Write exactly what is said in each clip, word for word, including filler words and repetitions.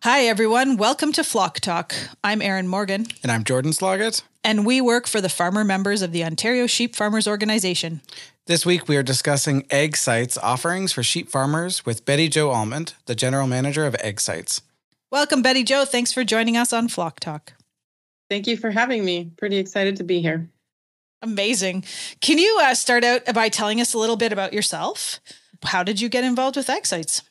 Hi, everyone. Welcome to Flock Talk. I'm Erin Morgan. And I'm Jordan Sloggett. And we work for the farmer members of the Ontario Sheep Farmers Organization. This week, we are discussing Egg Sites offerings for sheep farmers with Betty Jo Almond, the General Manager of Egg Sites. Welcome, Betty Jo. Thanks for joining us on Flock Talk. Thank you for having me. Pretty excited to be here. Amazing. Can you uh, start out by telling us a little bit about yourself? How did you get involved with Egg Sites?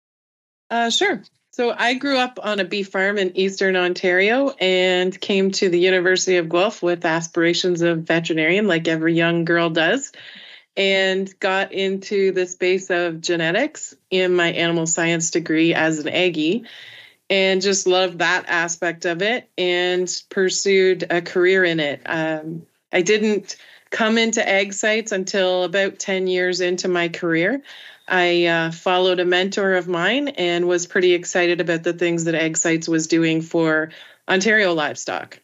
Uh, sure. So I grew up on a beef farm in Eastern Ontario and came to the University of Guelph with aspirations of veterinarian, like every young girl does, and got into the space of genetics in my animal science degree as an Aggie, and just loved that aspect of it and pursued a career in it. Um, I didn't come into Egg Sites until about ten years into my career. I uh, followed a mentor of mine and was pretty excited about the things that Egg Sites was doing for Ontario livestock.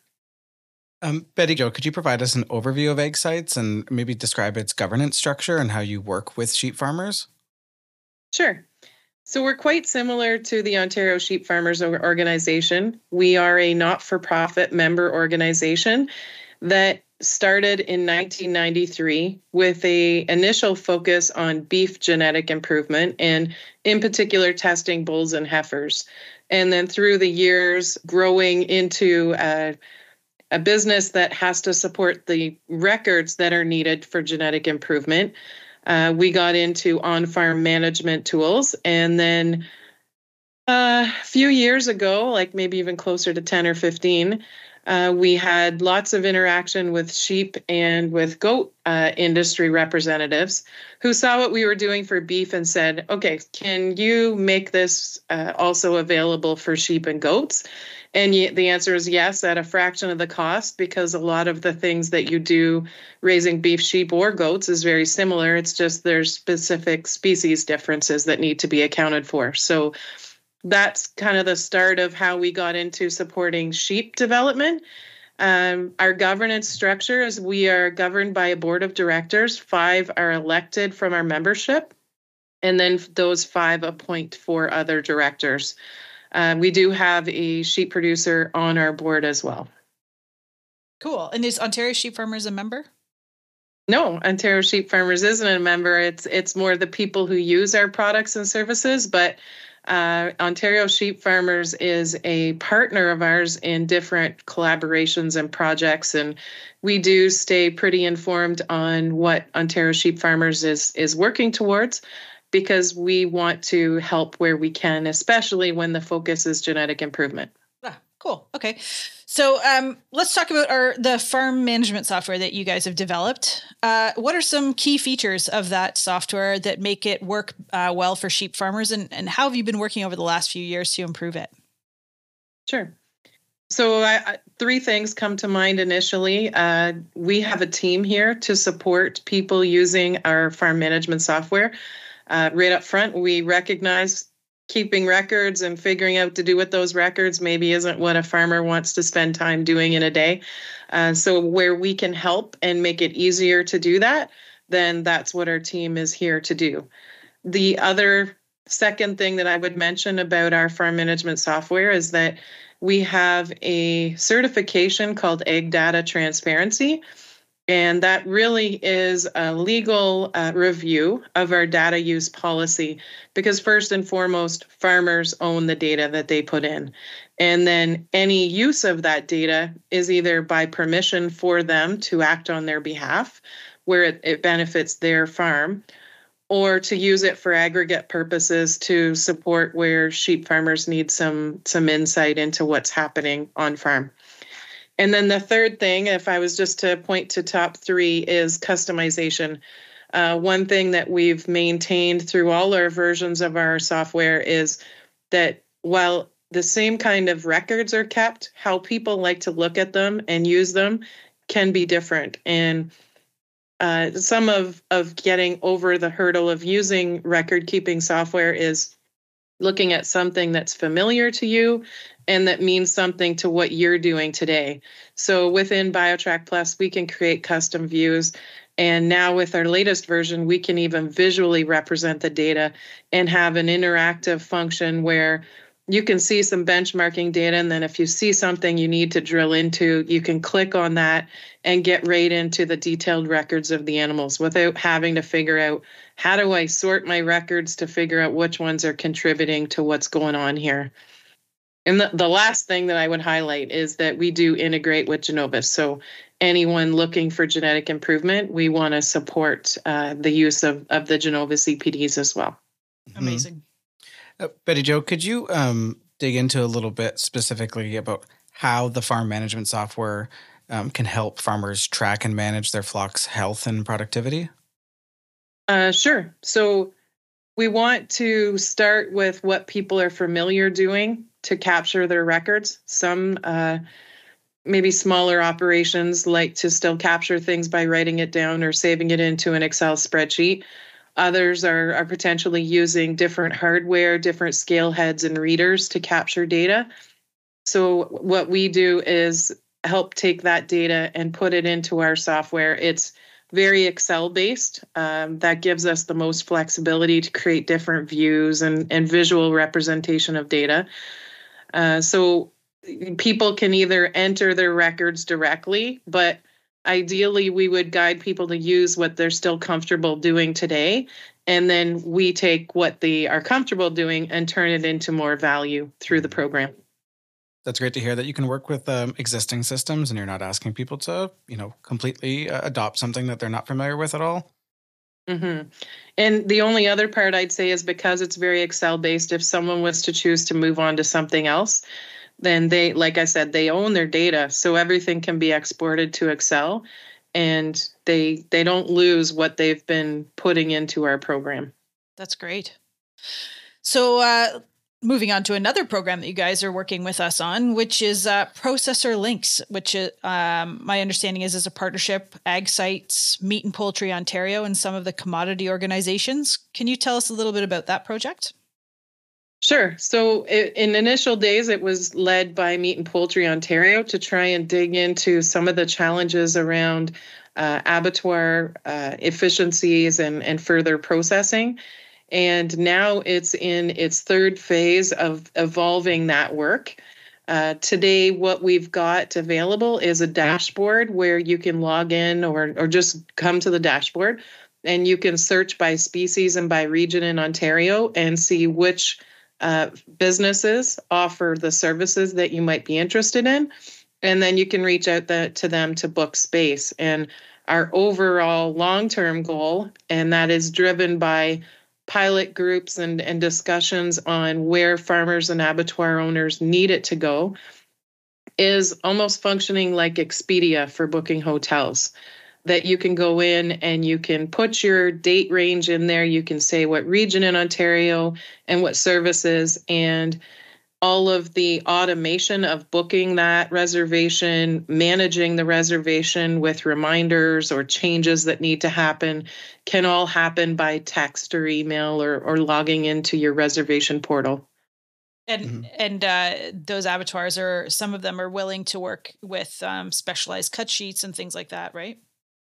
Um, Betty Jo, could you provide us an overview of Egg Sites and maybe describe its governance structure and how you work with sheep farmers? Sure. So we're quite similar to the Ontario Sheep Farmers Organization. We are a not-for-profit member organization that started in nineteen ninety-three with a initial focus on beef genetic improvement and in particular testing bulls and heifers. And then through the years growing into a, a business that has to support the records that are needed for genetic improvement. Uh, we got into on-farm management tools, and then uh, a few years ago, like maybe even closer to ten or fifteen, Uh, we had lots of interaction with sheep and with goat uh, industry representatives who saw what we were doing for beef and said, okay, can you make this uh, also available for sheep and goats? And y- the answer is yes, at a fraction of the cost, because a lot of the things that you do raising beef, sheep, or goats is very similar. It's just there's specific species differences that need to be accounted for. So that's kind of the start of how we got into supporting sheep development. Um, our governance structure is we are governed by a board of directors. Five are elected from our membership, and then those five appoint four other directors. Uh, we do have a sheep producer on our board as well. Cool. And is Ontario Sheep Farmers a member? No, Ontario Sheep Farmers isn't a member. It's it's more the people who use our products and services, but Uh, Ontario Sheep Farmers is a partner of ours in different collaborations and projects, and we do stay pretty informed on what Ontario Sheep Farmers is is working towards, because we want to help where we can, especially when the focus is genetic improvement. Ah, cool. Okay. So um, let's talk about our the farm management software that you guys have developed. Uh, what are some key features of that software that make it work uh, well for sheep farmers, and, and how have you been working over the last few years to improve it? Sure. So I, I, three things come to mind initially. Uh, we have a team here to support people using our farm management software. Uh, right up front, we recognize keeping records and figuring out to do with those records maybe isn't what a farmer wants to spend time doing in a day. Uh, so where we can help and make it easier to do that, then that's what our team is here to do. The other second thing that I would mention about our farm management software is that we have a certification called Egg Data Transparency. And that really is a legal uh, review of our data use policy, because first and foremost, farmers own the data that they put in. And then any use of that data is either by permission for them to act on their behalf, where it, it benefits their farm, or to use it for aggregate purposes to support where sheep farmers need some, some insight into what's happening on farm. And then the third thing, if I was just to point to top three, is customization. Uh, one thing that we've maintained through all our versions of our software is that while the same kind of records are kept, how people like to look at them and use them can be different. And uh, some of, of getting over the hurdle of using record-keeping software is looking at something that's familiar to you and that means something to what you're doing today. So within BioTrack Plus, we can create custom views. And now with our latest version, we can even visually represent the data and have an interactive function where you can see some benchmarking data. And then if you see something you need to drill into, you can click on that and get right into the detailed records of the animals without having to figure out, how do I sort my records to figure out which ones are contributing to what's going on here? And the, the last thing that I would highlight is that we do integrate with Genovis. So anyone looking for genetic improvement, we want to support uh, the use of, of the Genovis E P Ds as well. Amazing. Uh, Betty Jo, could you um, dig into a little bit specifically about how the farm management software um, can help farmers track and manage their flock's health and productivity? Uh, sure. So we want to start with what people are familiar doing to capture their records. Some uh, maybe smaller operations like to still capture things by writing it down or saving it into an Excel spreadsheet. Others are, are potentially using different hardware, different scale heads and readers to capture data. So what we do is help take that data and put it into our software. It's very Excel based. Um, that gives us the most flexibility to create different views and, and visual representation of data. Uh, so people can either enter their records directly, but ideally we would guide people to use what they're still comfortable doing today. And then we take what they are comfortable doing and turn it into more value through the program. That's great to hear that you can work with um, existing systems and you're not asking people to, you know, completely uh, adopt something that they're not familiar with at all. Mm-hmm. And the only other part I'd say is because it's very Excel based, if someone was to choose to move on to something else, then they, like I said, they own their data. So everything can be exported to Excel and they they don't lose what they've been putting into our program. That's great. So uh, moving on to another program that you guys are working with us on, which is uh, Processor Links, which uh, um, my understanding is is a partnership, Ag Sites, Meat and Poultry Ontario, and some of the commodity organizations. Can you tell us a little bit about that project? Sure. So it, in initial days, it was led by Meat and Poultry Ontario to try and dig into some of the challenges around uh, abattoir uh, efficiencies and, and further processing. And now it's in its third phase of evolving that work. Uh, today, what we've got available is a dashboard where you can log in or, or just come to the dashboard and you can search by species and by region in Ontario and see which Uh, businesses offer the services that you might be interested in. And then you can reach out the, to them to book space. And our overall long-term goal, and that is driven by pilot groups and, and discussions on where farmers and abattoir owners need it to go, is almost functioning like Expedia for booking hotels. That you can go in and you can put your date range in there. You can say what region in Ontario and what services, and all of the automation of booking that reservation, managing the reservation with reminders or changes that need to happen can all happen by text or email or, or logging into your reservation portal. And mm-hmm. and uh, those abattoirs are, some of them are willing to work with um, specialized cut sheets and things like that, right?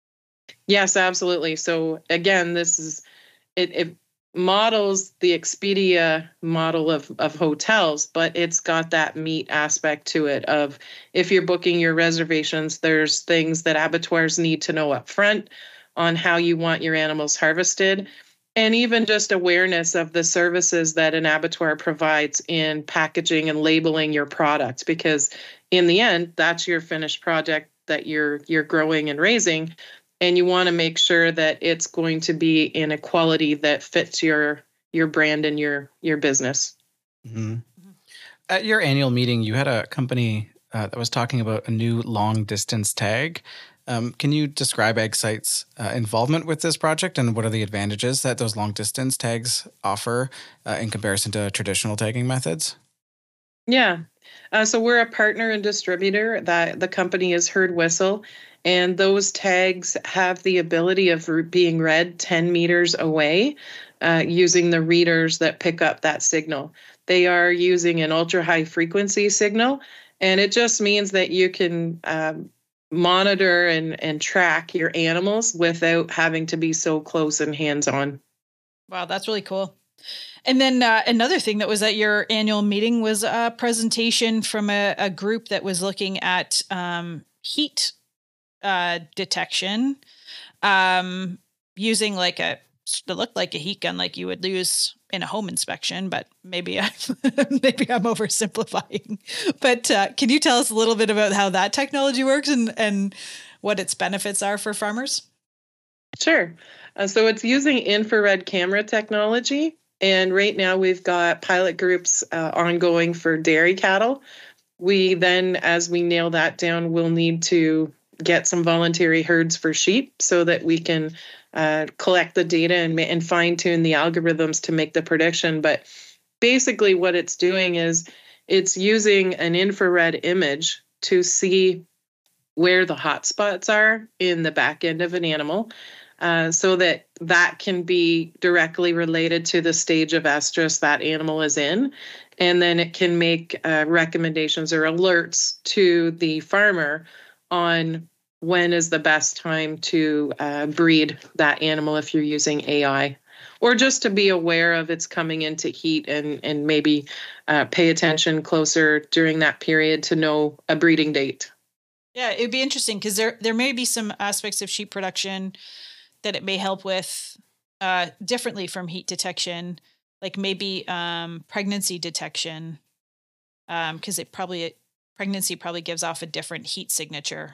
Yes, absolutely. So again, this is, it, it models the Expedia model of, of hotels, but it's got that meat aspect to it of if you're booking your reservations, there's things that abattoirs need to know up front on how you want your animals harvested, and even just awareness of the services that an abattoir provides in packaging and labeling your product, because in the end, that's your finished product that you're you're growing and raising. And you want to make sure that it's going to be in a quality that fits your your brand and your your business. Mm-hmm. Mm-hmm. At your annual meeting, you had a company uh, that was talking about a new long distance tag. Um, can you describe Ag Sight's uh, involvement with this project and what are the advantages that those long distance tags offer uh, in comparison to traditional tagging methods? Yeah. Uh, so we're a partner and distributor. That the company is Heard Whistle. And those tags have the ability of being read ten meters away uh, using the readers that pick up that signal. They are using an ultra high frequency signal, and it just means that you can um, monitor and, and track your animals without having to be so close and hands-on. Wow, that's really cool. And then uh, another thing that was at your annual meeting was a presentation from a, a group that was looking at um, heat uh, detection um, using like a, it looked like a heat gun like you would use in a home inspection, but maybe I maybe I'm oversimplifying. But uh, can you tell us a little bit about how that technology works and, and what its benefits are for farmers? Sure. Uh, so it's using infrared camera technology. And right now we've got pilot groups uh, ongoing for dairy cattle. We then, as we nail that down, we'll need to get some voluntary herds for sheep so that we can uh, collect the data and, and fine tune the algorithms to make the prediction. But basically what it's doing is it's using an infrared image to see where the hot spots are in the back end of an animal. Uh, so that that can be directly related to the stage of estrus that animal is in. And then it can make uh, recommendations or alerts to the farmer on when is the best time to uh, breed that animal if you're using A I. Or just to be aware of it's coming into heat and, and maybe uh, pay attention closer during that period to know a breeding date. Yeah, it'd be interesting because there, there may be some aspects of sheep production that it may help with uh, differently from heat detection, like maybe um, pregnancy detection, because um, it probably pregnancy probably gives off a different heat signature.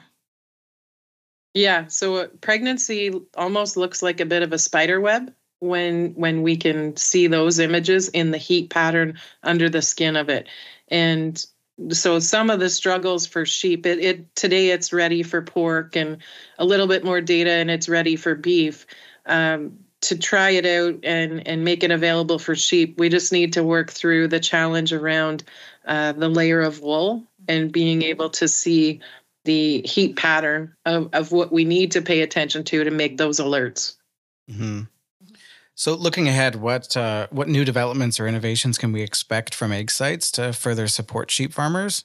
Yeah, so pregnancy almost looks like a bit of a spider web when when we can see those images in the heat pattern under the skin of it. And so some of the struggles for sheep, it, it today it's ready for pork and a little bit more data and it's ready for beef. Um, to try it out and, and make it available for sheep, we just need to work through the challenge around uh, the layer of wool and being able to see the heat pattern of, of what we need to pay attention to to make those alerts. Mm-hmm. So looking ahead, what uh, what new developments or innovations can we expect from EggSights to further support sheep farmers?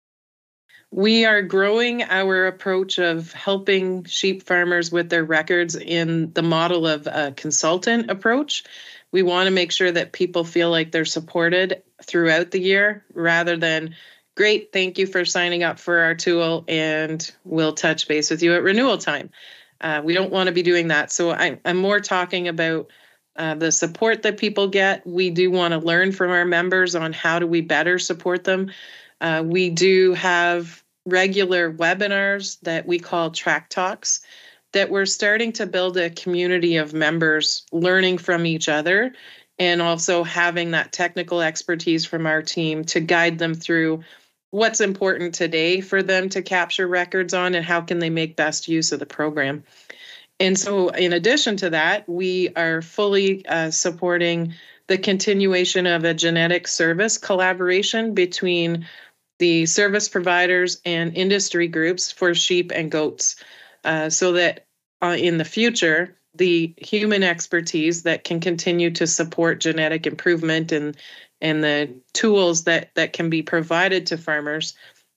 We are growing our approach of helping sheep farmers with their records in the model of a consultant approach. We want to make sure that people feel like they're supported throughout the year rather than, great, thank you for signing up for our tool and we'll touch base with you at renewal time. Uh, we don't want to be doing that. So I, I'm more talking about Uh, the support that people get. We do want to learn from our members on how do we better support them. Uh, we do have regular webinars that we call Track Talks that we're starting to build a community of members learning from each other and also having that technical expertise from our team to guide them through what's important today for them to capture records on and how can they make best use of the program. And so in addition to that, we are fully uh, supporting the continuation of a genetic service collaboration between the service providers and industry groups for sheep and goats, uh, so that uh, in the future, the human expertise that can continue to support genetic improvement and, and the tools that, that can be provided to farmers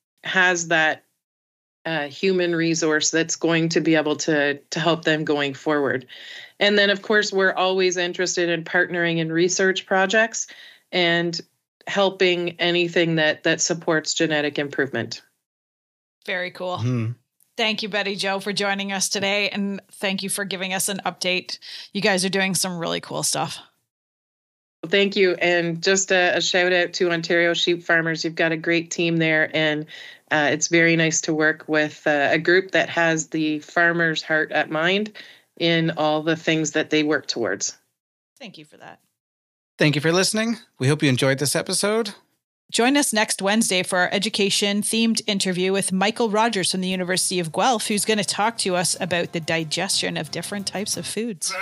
has that Uh, human resource that's going to be able to to help them going forward. And then, of course, we're always interested in partnering in research projects and helping anything that that supports genetic improvement. Very cool. Mm-hmm. Thank you, Betty Jo, for joining us today. And thank you for giving us an update. You guys are doing some really cool stuff. Well, thank you. And just a, a shout out to Ontario Sheep Farmers. You've got a great team there. And Uh, it's very nice to work with uh, a group that has the farmer's heart at mind in all the things that they work towards. Thank you for that. Thank you for listening. We hope you enjoyed this episode. Join us next Wednesday for our education-themed interview with Michael Rogers from the University of Guelph, who's going to talk to us about the digestion of different types of foods.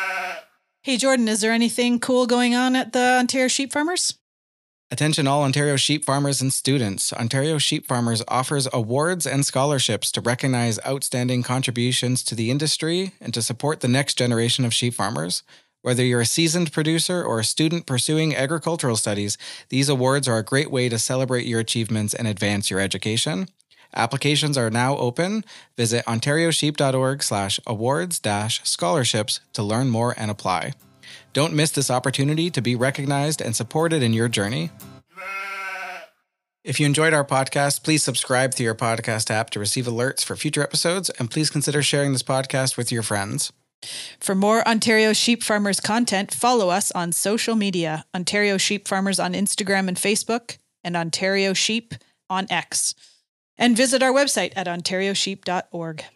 Hey, Jordan, is there anything cool going on at the Ontario Sheep Farmers? Attention all Ontario sheep farmers and students. Ontario Sheep Farmers offers awards and scholarships to recognize outstanding contributions to the industry and to support the next generation of sheep farmers. Whether you're a seasoned producer or a student pursuing agricultural studies, these awards are a great way to celebrate your achievements and advance your education. Applications are now open. Visit ontariosheep.org slash awards dash scholarships to learn more and apply. Don't miss this opportunity to be recognized and supported in your journey. If you enjoyed our podcast, please subscribe to your podcast app to receive alerts for future episodes, and please consider sharing this podcast with your friends. For more Ontario Sheep Farmers content, follow us on social media, Ontario Sheep Farmers on Instagram and Facebook, and Ontario Sheep on X. And visit our website at ontario sheep dot org.